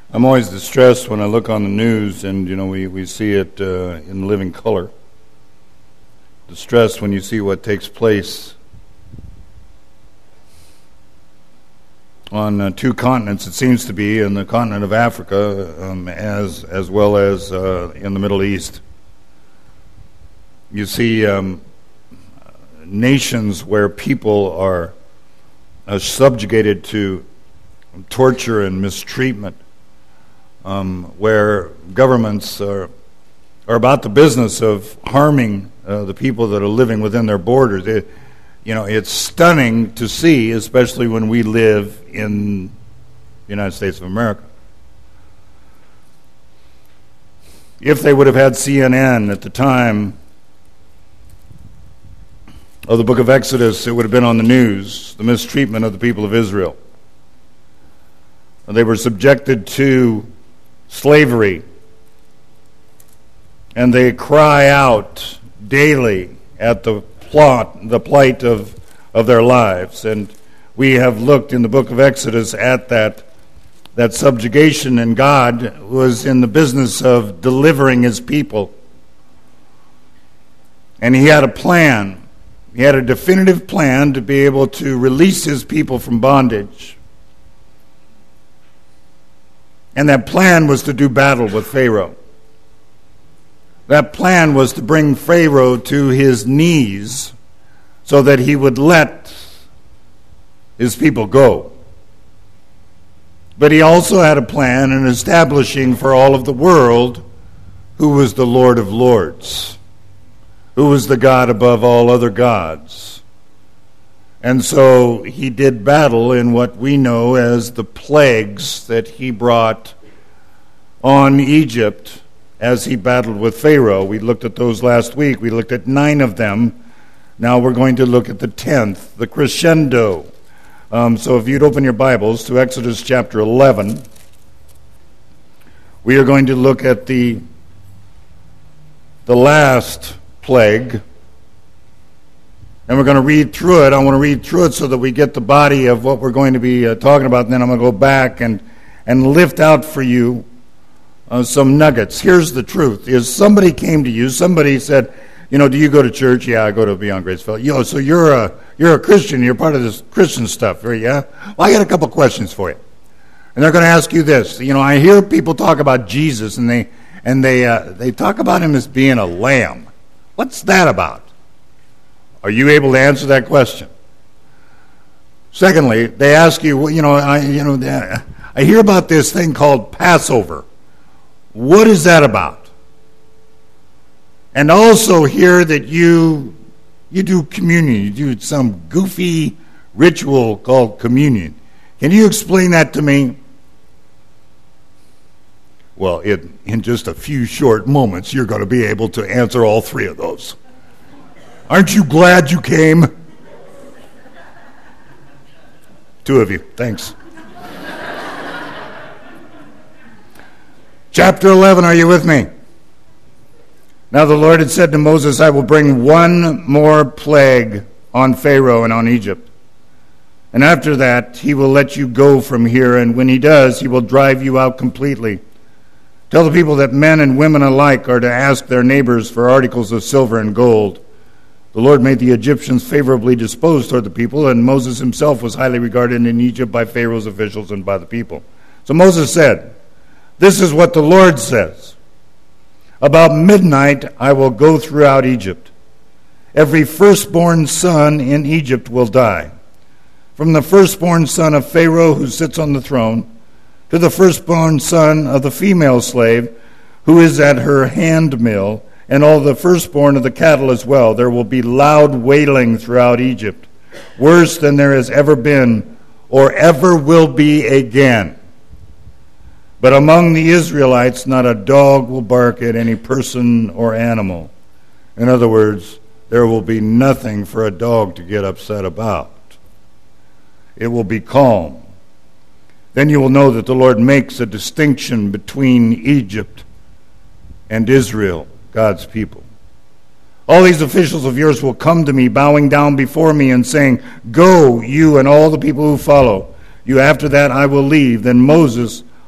I'm always distressed when I look on the news and, we see it in living color. Distressed when you see what takes place on two continents, it seems to be, in the continent of Africa as well as in the Middle East. You see nations where people are subjugated to torture and mistreatment, where governments are about the business of harming the people that are living within their borders. It's stunning to see, especially when we live in the United States of America. If they would have had CNN at the time of the book of Exodus, it would have been on the news, the mistreatment of the people of Israel. They were subjected to slavery, and they cry out daily at the plight of their lives. And we have looked in the book of Exodus at that subjugation, and God was in the business of delivering his people. And he had a plan. He had a definitive plan to be able to release his people from bondage. And that plan was to do battle with Pharaoh. That plan was to bring Pharaoh to his knees so that he would let his people go. But he also had a plan in establishing for all of the world who was the Lord of Lords, who was the God above all other gods. And so he did battle in what we know as the plagues that he brought on Egypt as he battled with Pharaoh. We looked at those last week. We looked at 9 of them. Now we're going to look at the 10th, the crescendo. So if you'd open your Bibles to Exodus chapter 11, we are going to look at the last plague. And we're going to read through it. I want to read through it so that we get the body of what we're going to be talking about. And then I'm going to go back and lift out for you some nuggets. Here's the truth. Is somebody came to you, somebody said, do you go to church? Yeah, I go to Beyond Grace Fellowship. So you're a Christian. You're part of this Christian stuff, right? Yeah? Well, I got a couple questions for you. And they're going to ask you this. I hear people talk about Jesus, and they talk about him as being a lamb. What's that about? Are you able to answer that question? Secondly, they ask you, I hear about this thing called Passover. What is that about? And also hear that you do communion. You do some goofy ritual called communion. Can you explain that to me? Well, in just a few short moments, you're going to be able to answer all 3 of those. Aren't you glad you came? 2 of you, thanks. Chapter 11, are you with me? Now the Lord had said to Moses, I will bring one more plague on Pharaoh and on Egypt. And after that, he will let you go from here, and when he does, he will drive you out completely. Tell the people that men and women alike are to ask their neighbors for articles of silver and gold. The Lord made the Egyptians favorably disposed toward the people, and Moses himself was highly regarded in Egypt by Pharaoh's officials and by the people. So Moses said, this is what the Lord says. About midnight I will go throughout Egypt. Every firstborn son in Egypt will die, from the firstborn son of Pharaoh who sits on the throne, to the firstborn son of the female slave who is at her hand mill, and all the firstborn of the cattle as well. There will be loud wailing throughout Egypt, worse than there has ever been or ever will be again. But among the Israelites, not a dog will bark at any person or animal. In other words, there will be nothing for a dog to get upset about. It will be calm. Then you will know that the Lord makes a distinction between Egypt and Israel, God's people. All these officials of yours will come to me, bowing down before me and saying, go, you and all the people who follow you. After that I will leave. Then Moses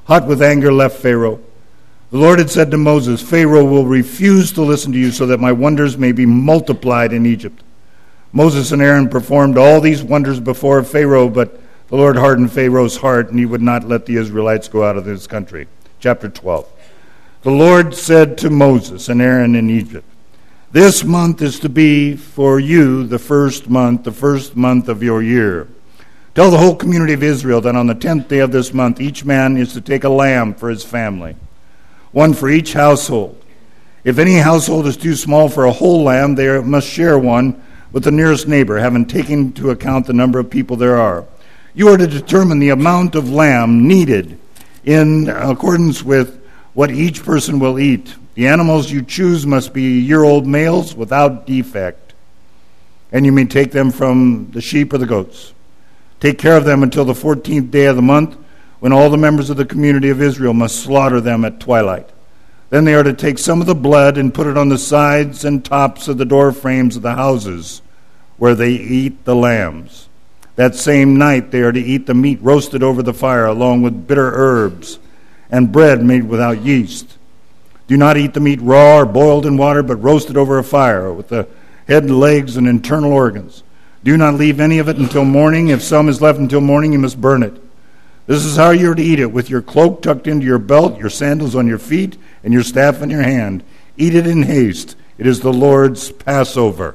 hot with anger, left Pharaoh. The Lord had said to Moses, Pharaoh will refuse to listen to you so that my wonders may be multiplied in Egypt. Moses and Aaron performed all these wonders before Pharaoh, but the Lord hardened Pharaoh's heart, and he would not let the Israelites go out of his country. Chapter 12. The Lord said to Moses and Aaron in Egypt, this month is to be for you the first month of your year. Tell the whole community of Israel that on the 10th day of this month, each man is to take a lamb for his family, one for each household. If any household is too small for a whole lamb, they must share one with the nearest neighbor, having taken into account the number of people there are. You are to determine the amount of lamb needed in accordance with what each person will eat. The animals you choose must be year-old males without defect, and you may take them from the sheep or the goats. Take care of them until the 14th day of the month, when all the members of the community of Israel must slaughter them at twilight. Then they are to take some of the blood and put it on the sides and tops of the door frames of the houses where they eat the lambs. That same night they are to eat the meat roasted over the fire, along with bitter herbs and bread made without yeast. Do not eat the meat raw or boiled in water, but roasted over a fire with the head and legs and internal organs. Do not leave any of it until morning. If some is left until morning, you must burn it. This is how you are to eat it, with your cloak tucked into your belt, your sandals on your feet, and your staff in your hand. Eat it in haste. It is the Lord's Passover.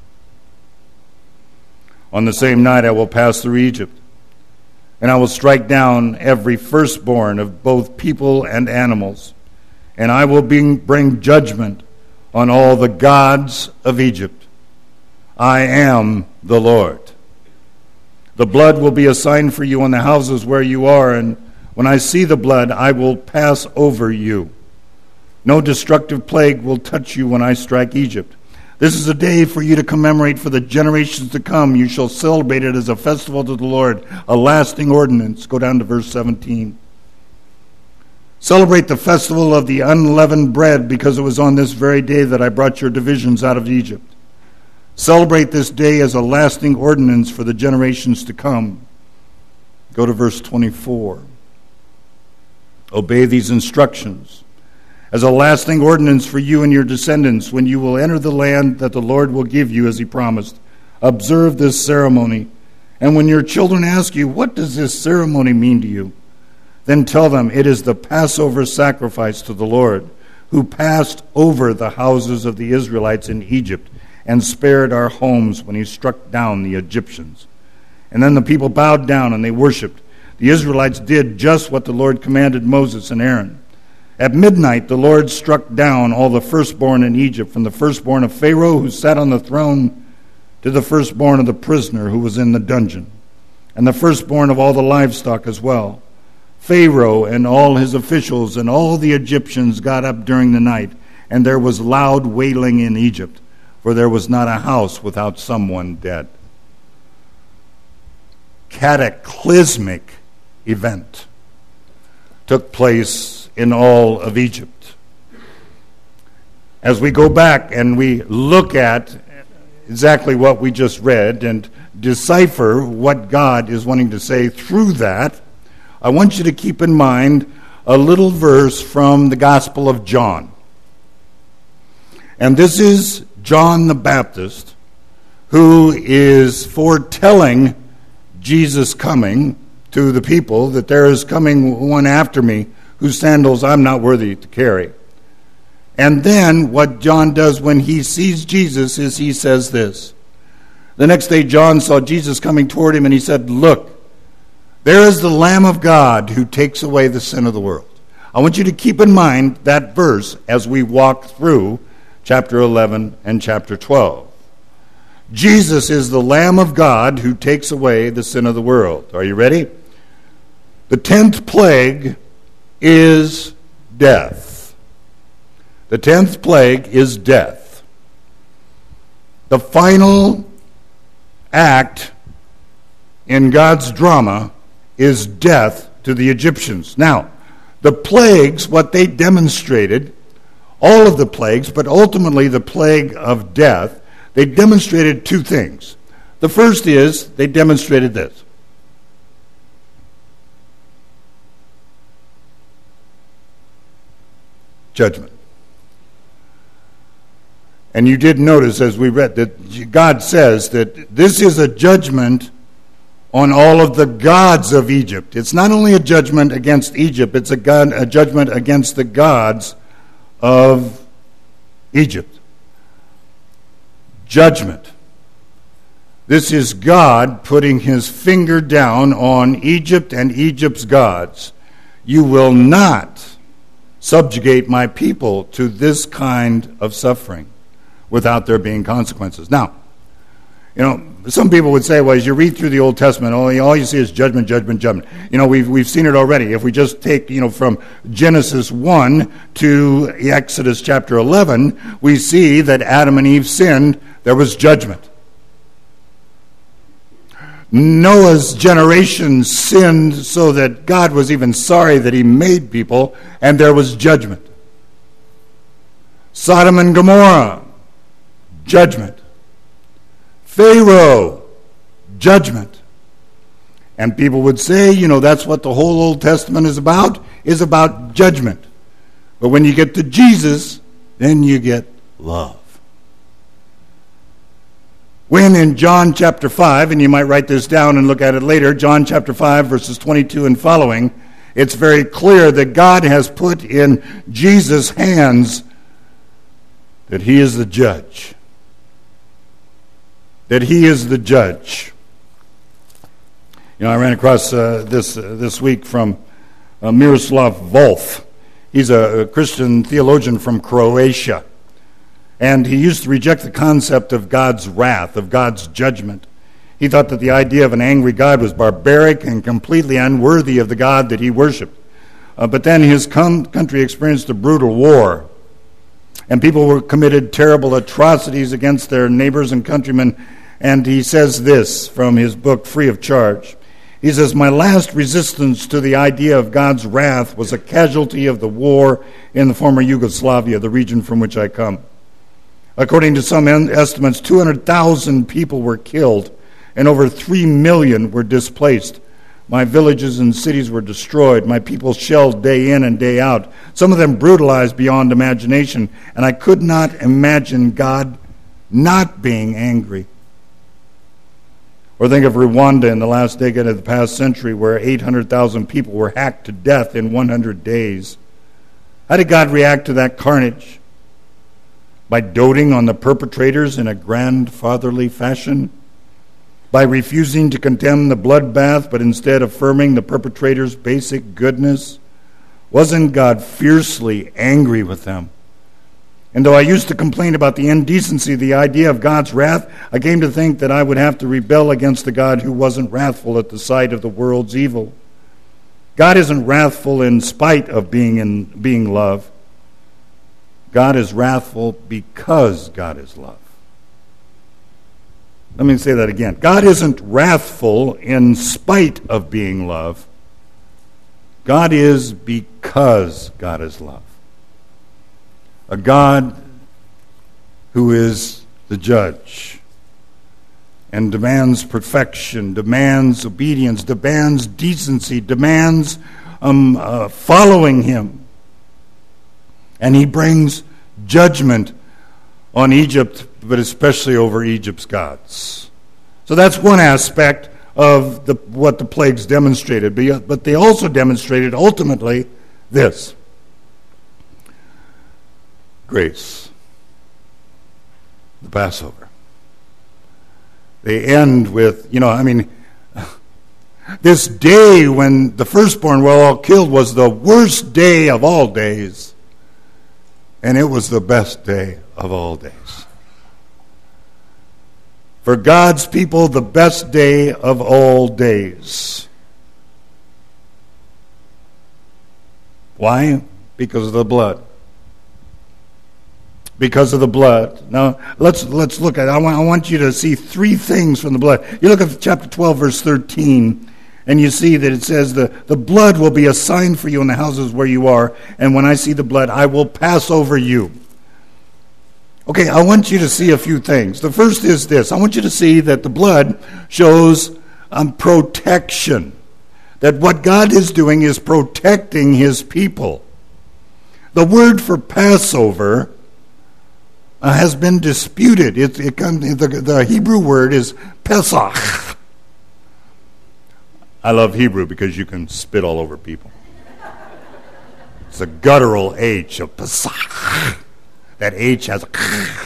On the same night I will pass through Egypt, and I will strike down every firstborn of both people and animals, and I will bring judgment on all the gods of Egypt. I am the Lord. The blood will be a sign for you on the houses where you are, and when I see the blood, I will pass over you. No destructive plague will touch you when I strike Egypt. This is a day for you to commemorate for the generations to come. You shall celebrate it as a festival to the Lord, a lasting ordinance. Go down to verse 17. Celebrate the festival of the unleavened bread, because it was on this very day that I brought your divisions out of Egypt. Celebrate this day as a lasting ordinance for the generations to come. Go to verse 24. Obey these instructions as a lasting ordinance for you and your descendants when you will enter the land that the Lord will give you as he promised. Observe this ceremony. And when your children ask you, what does this ceremony mean to you? Then tell them, it is the Passover sacrifice to the Lord, who passed over the houses of the Israelites in Egypt and spared our homes when he struck down the Egyptians. And then the people bowed down and they worshipped. The Israelites did just what the Lord commanded Moses and Aaron. At midnight the Lord struck down all the firstborn in Egypt, from the firstborn of Pharaoh who sat on the throne to the firstborn of the prisoner who was in the dungeon, and the firstborn of all the livestock as well. Pharaoh and all his officials and all the Egyptians got up during the night, and there was loud wailing in Egypt, for there was not a house without someone dead. Cataclysmic event took place in all of Egypt. As we go back and we look at exactly what we just read and decipher what God is wanting to say through that, I want you to keep in mind a little verse from the Gospel of John. And this is John the Baptist, who is foretelling Jesus coming to the people, that there is coming one after me whose sandals I'm not worthy to carry. And then what John does when he sees Jesus is he says this. The next day John saw Jesus coming toward him, and he said, "Look, there is the Lamb of God who takes away the sin of the world." I want you to keep in mind that verse as we walk through chapter 11 and chapter 12. Jesus is the Lamb of God who takes away the sin of the world. Are you ready? The 10th plague is death. The 10th plague is death. The final act in God's drama is death to the Egyptians. Now, the plagues, what they demonstrated, all of the plagues, but ultimately the plague of death, they demonstrated two things. The first is they demonstrated this. judgment. And you did notice as we read that God says that this is a judgment on all of the gods of Egypt. It's not only a judgment against Egypt, it's a judgment against the gods of Egypt. Judgment. This is God putting his finger down on Egypt and Egypt's gods. You will not subjugate my people to this kind of suffering without there being consequences. Now, some people would say, well, as you read through the Old Testament, all you see is judgment, judgment, judgment. We've seen it already. If we just take, from Genesis 1 to Exodus chapter 11, we see that Adam and Eve sinned, there was judgment. Noah's generation sinned so that God was even sorry that he made people, and there was judgment. Sodom and Gomorrah, judgment. Pharaoh, judgment. And people would say, that's what the whole Old Testament is about judgment. But when you get to Jesus, then you get love. When in John chapter 5, and you might write this down and look at it later, John chapter 5, verses 22 and following, it's very clear that God has put in Jesus' hands that he is the judge. That he is the judge. I ran across this week from Miroslav Volf. He's a Christian theologian from Croatia. And he used to reject the concept of God's wrath, of God's judgment. He thought that the idea of an angry God was barbaric and completely unworthy of the God that he worshipped. But then his country experienced a brutal war. And people were committed terrible atrocities against their neighbors and countrymen. And he says this from his book, Free of Charge. He says, "My last resistance to the idea of God's wrath was a casualty of the war in the former Yugoslavia, the region from which I come. According to some estimates, 200,000 people were killed and over 3 million were displaced. My villages and cities were destroyed. My people shelled day in and day out, some of them brutalized beyond imagination, and I could not imagine God not being angry." Or think of Rwanda in the last decade of the past century, where 800,000 people were hacked to death in 100 days. How did God react to that carnage? By doting on the perpetrators in a grandfatherly fashion? By refusing to condemn the bloodbath, but instead affirming the perpetrators' basic goodness? Wasn't God fiercely angry with them? And though I used to complain about the indecency of the idea of God's wrath, I came to think that I would have to rebel against the God who wasn't wrathful at the sight of the world's evil. God isn't wrathful in spite of being love. God is wrathful because God is love. Let me say that again. God isn't wrathful in spite of being love. God is because God is love. A God who is the judge and demands perfection, demands obedience, demands decency, demands following him. And he brings judgment on Egypt, but especially over Egypt's gods. So that's one aspect of what the plagues demonstrated. But they also demonstrated ultimately this: grace. The Passover. They end with, this day when the firstborn were all killed was the worst day of all days. And it was the best day of all days. For God's people, the best day of all days. Why? Because of the blood. Because of the blood. Now, let's look at it. I want you to see three things from the blood. You look at chapter 12, verse 13, and you see that it says, the blood will be a sign for you in the houses where you are, and when I see the blood, I will pass over you. Okay, I want you to see a few things. The first is this. I want you to see that the blood shows protection. That what God is doing is protecting his people. The word for Passover has been disputed. The Hebrew word is Pesach. I love Hebrew because you can spit all over people. It's a guttural H of Pesach. That H has a...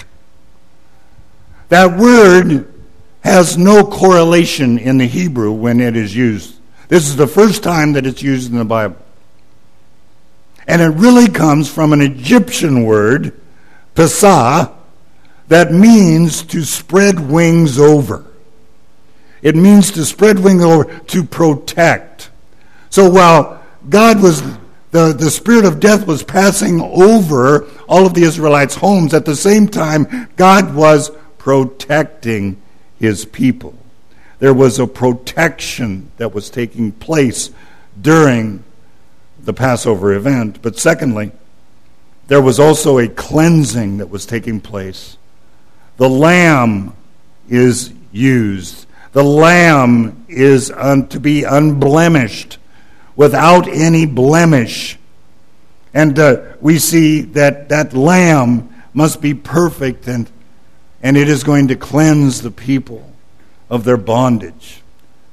That word has no correlation in the Hebrew when it is used. This is the first time that it's used in the Bible. And it really comes from an Egyptian word, Pesah, that means to spread wings over. It means to spread wings over, to protect. So while God was, the spirit of death was passing over all of the Israelites' homes, at the same time, God was protecting his people. There was a protection that was taking place during the Passover event. But secondly, there was also a cleansing that was taking place. The lamb is used. The lamb is to be unblemished, without any blemish. And we see that lamb must be perfect, and it is going to cleanse the people of their bondage.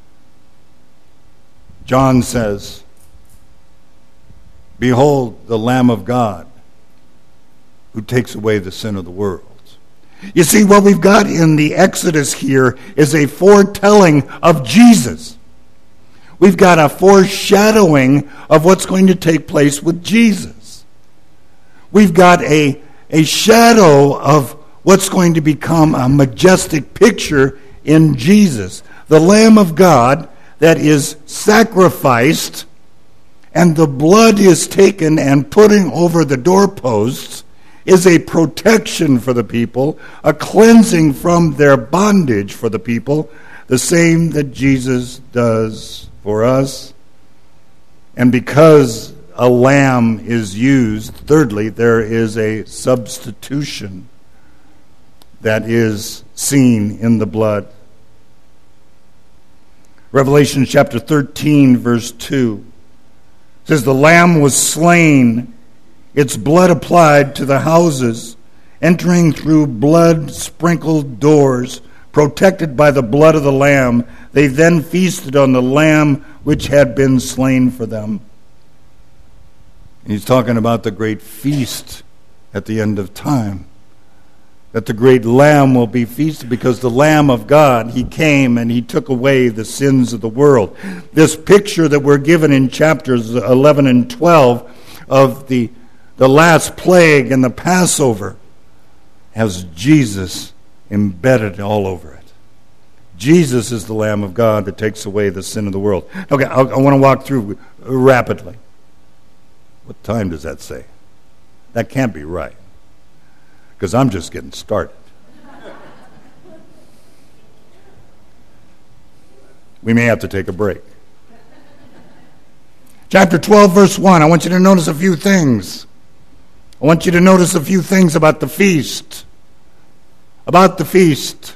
John says, "Behold, the Lamb of God, who takes away the sin of the world." You see, what we've got in the Exodus here is a foretelling of Jesus. We've got a foreshadowing of what's going to take place with Jesus. We've got a shadow of what's going to become a majestic picture in Jesus. The Lamb of God that is sacrificed, and the blood is taken and putting over the doorposts, is a protection for the people, a cleansing from their bondage for the people, the same that Jesus does for us. And because a lamb is used, thirdly, there is a substitution that is seen in the blood. Revelation chapter 13, verse 2 says, "The lamb was slain, its blood applied to the houses, entering through blood-sprinkled doors, protected by the blood of the lamb. They then feasted on the lamb which had been slain for them." And he's talking about the great feast at the end of time. That the great lamb will be feasted because the Lamb of God, he came and he took away the sins of the world. This picture that we're given in chapters 11 and 12 of the last plague and the Passover has Jesus embedded all over it. Jesus is the Lamb of God that takes away the sin of the world. Okay, I want to walk through rapidly. What time does that say? That can't be right, because I'm just getting started. We may have to take a break. Chapter 12, verse 1. I want you to notice a few things. I want you to notice a few things about the feast. About the feast.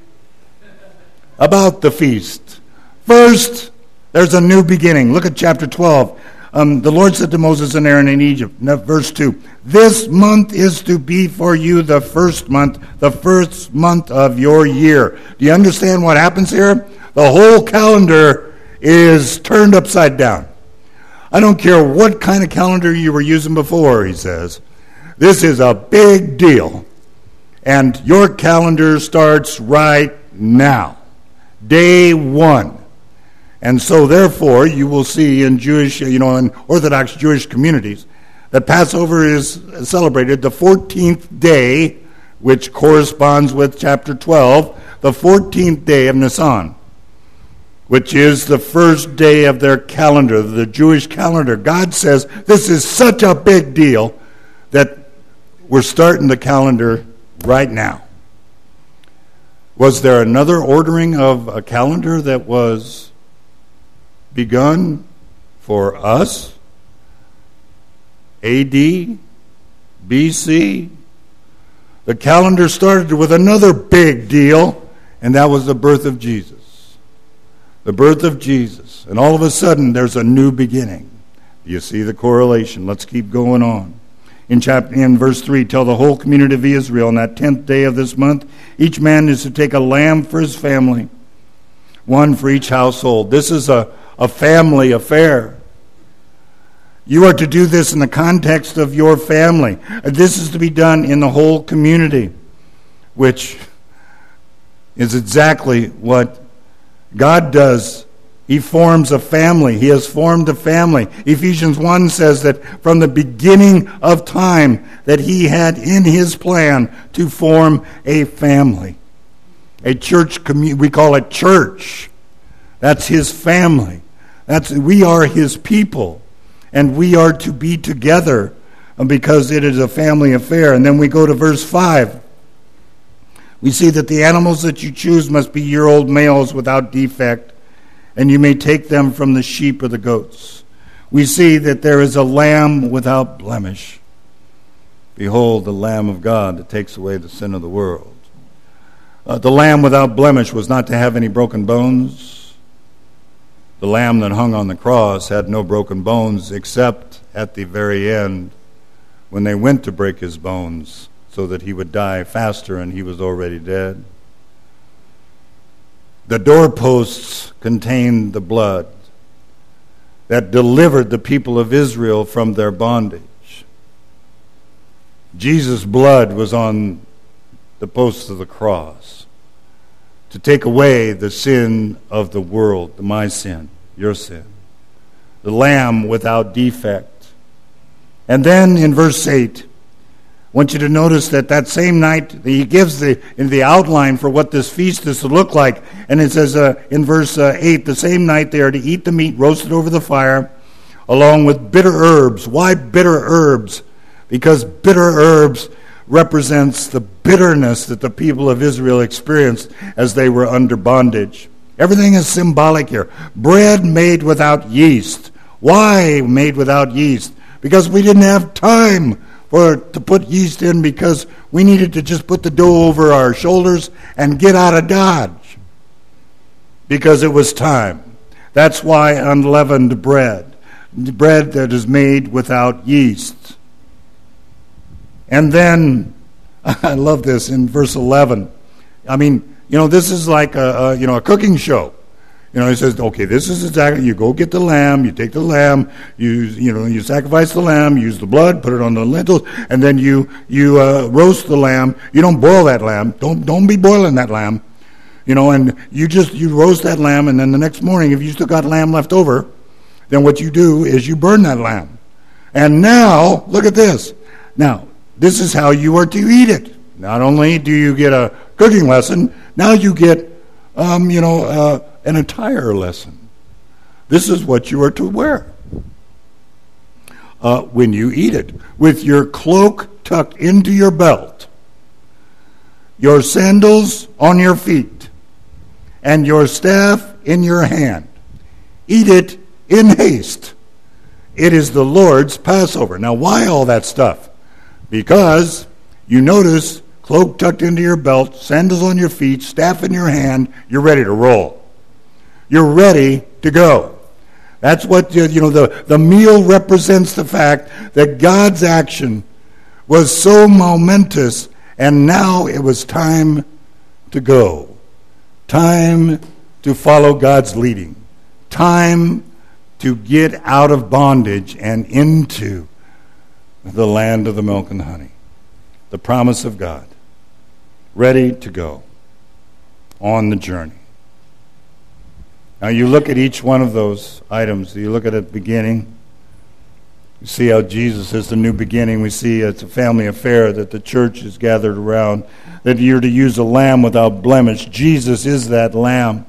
About the feast. First, there's a new beginning. Look at chapter 12. The Lord said to Moses and Aaron in Egypt, verse 2, "This month is to be for you the first month of your year." Do you understand what happens here? The whole calendar is turned upside down. I don't care what kind of calendar you were using before, he says. This is a big deal. And your calendar starts right now. Day 1. And so, therefore, you will see in Jewish, in Orthodox Jewish communities, that Passover is celebrated the 14th day, which corresponds with chapter 12, the 14th day of Nisan, which is the first day of their calendar, the Jewish calendar. God says this is such a big deal that we're starting the calendar right now. Was there another ordering of a calendar that was begun for us? AD, BC. The calendar started with another big deal, and that was the birth of Jesus. The birth of Jesus. And all of a sudden, there's a new beginning. You see the correlation. Let's keep going on. In verse 3, tell the whole community of Israel on that 10th day of this month, each man is to take a lamb for his family, one for each household. This is a family affair. You are to do this in the context of your family. This is to be done in the whole community, which is exactly what God does. He forms a family. He has formed a family. Ephesians 1 says that from the beginning of time that he had in his plan to form a family. A church community, we call it church. That's his family. We are his people. And we are to be together because it is a family affair. And then we go to verse 5. We see that the animals that you choose must be year-old males without defect, and you may take them from the sheep or the goats. We see that there is a lamb without blemish. Behold, the Lamb of God that takes away the sin of the world. The lamb without blemish was not to have any broken bones. The lamb that hung on the cross had no broken bones except at the very end when they went to break his bones so that he would die faster and he was already dead. The doorposts contained the blood that delivered the people of Israel from their bondage. Jesus' blood was on the posts of the cross to take away the sin of the world, my sin, your sin. The lamb without defect. And then in verse 8, I want you to notice that same night, he gives the outline for what this feast is to look like. And it says in verse 8, the same night they are to eat the meat roasted over the fire, along with bitter herbs. Why bitter herbs? Because bitter herbs represents the bitterness that the people of Israel experienced as they were under bondage. Everything is symbolic here. Bread made without yeast. Why made without yeast? Because we didn't have time to put yeast in, because we needed to just put the dough over our shoulders and get out of Dodge. Because it was time. That's why unleavened bread that is made without yeast. And then, I love this in verse 11. I mean, this is like a cooking show. He says, okay, this is exactly, you go get the lamb, you take the lamb, you sacrifice the lamb, use the blood, put it on the lentils, and then you roast the lamb. You don't boil that lamb. Don't be boiling that lamb. And you roast that lamb, and then the next morning, if you still got lamb left over, then what you do is you burn that lamb. And now, look at this. Now, this is how you are to eat it. Not only do you get a cooking lesson, now you get, an attire lesson. This is what you are to wear when you eat it. With your cloak tucked into your belt, your sandals on your feet, and your staff in your hand. Eat it in haste. It is the Lord's Passover. Now, why all that stuff? Because you notice, cloak tucked into your belt, sandals on your feet, staff in your hand, you're ready to roll. You're ready to go. That's what, the meal represents the fact that God's action was so momentous, and now it was time to go. Time to follow God's leading. Time to get out of bondage and into the land of the milk and honey. The promise of God. Ready to go on the journey. Now you look at each one of those items. You look at it beginning. You see how Jesus is the new beginning. We see it's a family affair that the church is gathered around. That you're to use a lamb without blemish. Jesus is that lamb.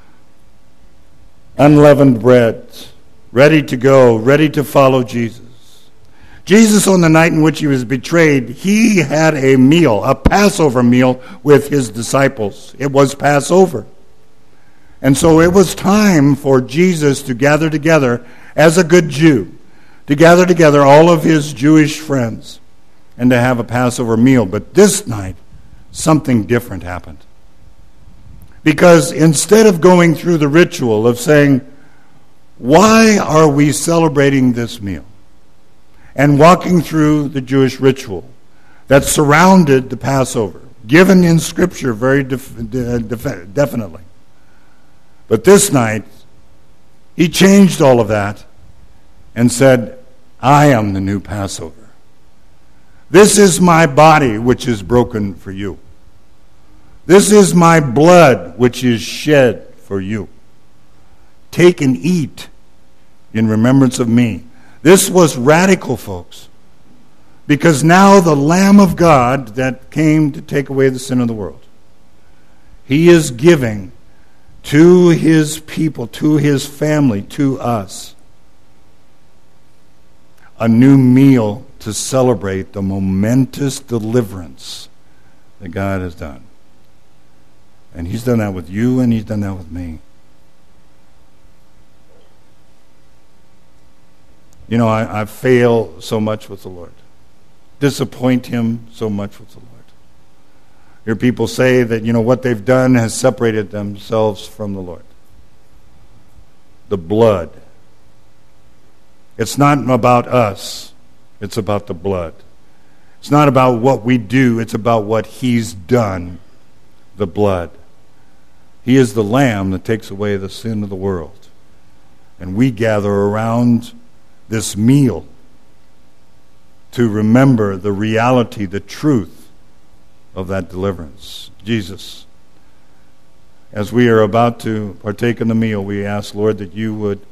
Unleavened bread. Ready to go. Ready to follow Jesus. Jesus, on the night in which he was betrayed, he had a meal, a Passover meal with his disciples. It was Passover. And so it was time for Jesus to gather together as a good Jew, to gather together all of his Jewish friends and to have a Passover meal. But this night, something different happened. Because instead of going through the ritual of saying, why are we celebrating this meal? and walking through the Jewish ritual that surrounded the Passover, given in Scripture very definitely. But this night, he changed all of that and said, I am the new Passover. This is my body which is broken for you. This is my blood which is shed for you. Take and eat in remembrance of me. This was radical, folks, because now the Lamb of God that came to take away the sin of the world, he is giving to his people, to his family, to us, a new meal to celebrate the momentous deliverance that God has done. And he's done that with you, and he's done that with me. You know, I fail so much with the Lord. Disappoint him so much with the Lord. Hear people say that, you know, what they've done has separated themselves from the Lord. The blood. It's not about us. It's about the blood. It's not about what we do. It's about what he's done. The blood. He is the Lamb that takes away the sin of the world. And we gather around this meal to remember the reality, the truth of that deliverance. Jesus, as we are about to partake in the meal, we ask, Lord, that you would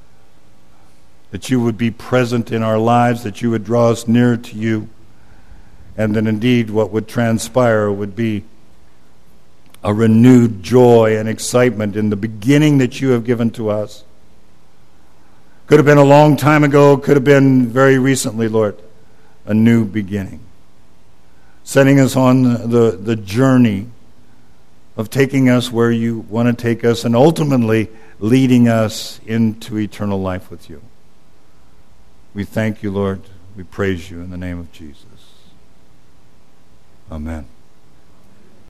be present in our lives, that you would draw us nearer to you, and that indeed what would transpire would be a renewed joy and excitement in the beginning that you have given to us. Could have been a long time ago, could have been very recently, Lord. A new beginning. Setting us on the journey of taking us where you want to take us and ultimately leading us into eternal life with you. We thank you, Lord. We praise you in the name of Jesus. Amen.